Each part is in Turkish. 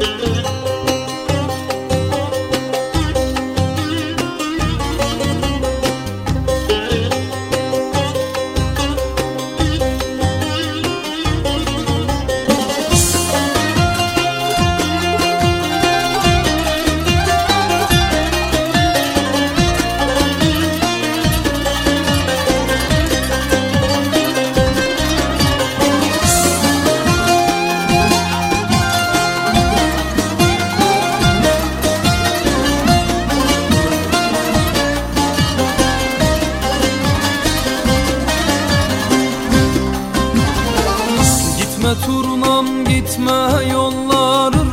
Turnam gitme, yolları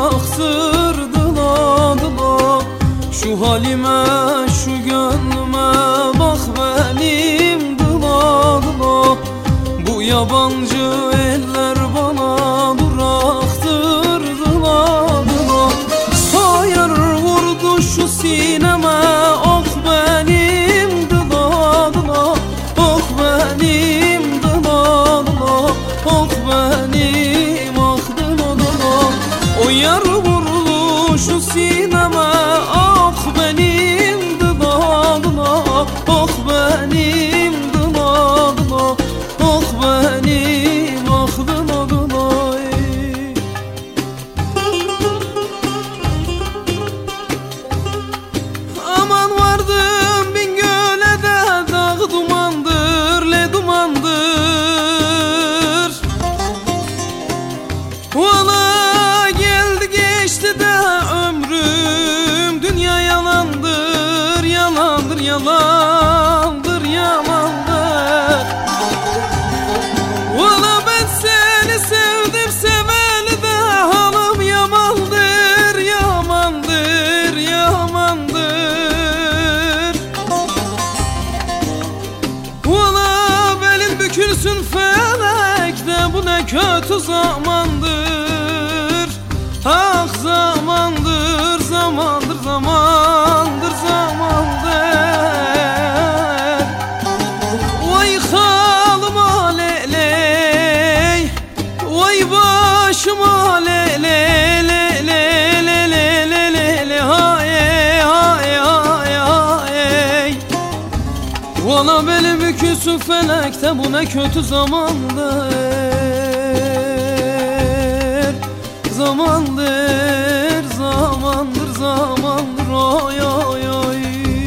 aksırdılar. Şu halime, şu gönlüme bak benim dıla. Bu yabancı eller bana duraktırdılar. Hayır vurdu şu sineme, ok benim dıla. Ok benim dıla, ok benim aklına. O yar vurdu şu sineme, ok benim dıla. Ok benim dıla, ok benim aklına. Aman vardım bin göle de, dağ dumandır, le dumandır. Valla geldi geçti de ömrüm, dünya yalandır, yalandır, yalandır, yalandır. Valla ben seni sevdim seveli de, halim yamandır, yamandır, yamandır. Valla belin bükülsün felekte, bu ne kötü zamandır. Ah zamandır, zamandır, zamandır, zamandır. Vay halıma leley, vay başıma leley, leley, leley, leley, hay, hay, hay, hay. Valla beli bükülsün felekte, bu ne kötü zamandır. Zamandır, zamandır, zamandır, oy oy oy.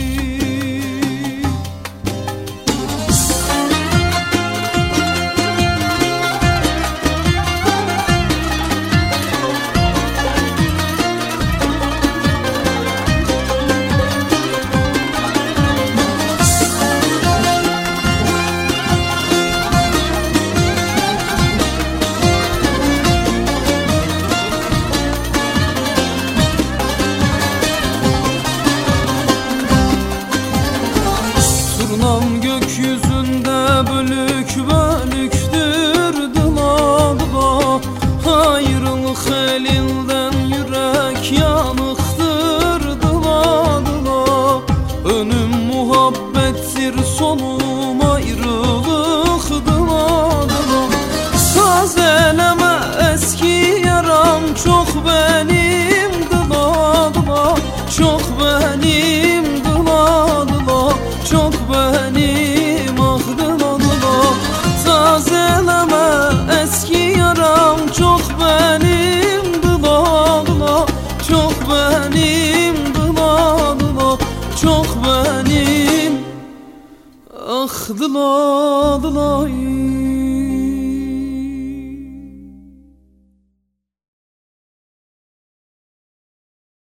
Turnam gökyüzünde bölük bölüktür, dıla. Ayrılık elinden yürek yanıktır, dıla. Önüm muhabbettir, sonum ayrılık, dıla. Saz eleme eski yaram, çok benim, dıla. Çok benim, dıla. Çok benim aklına. Tazeleme eski yaram, çok benim dıla. Çok benim dıla. Çok benim ah dıla.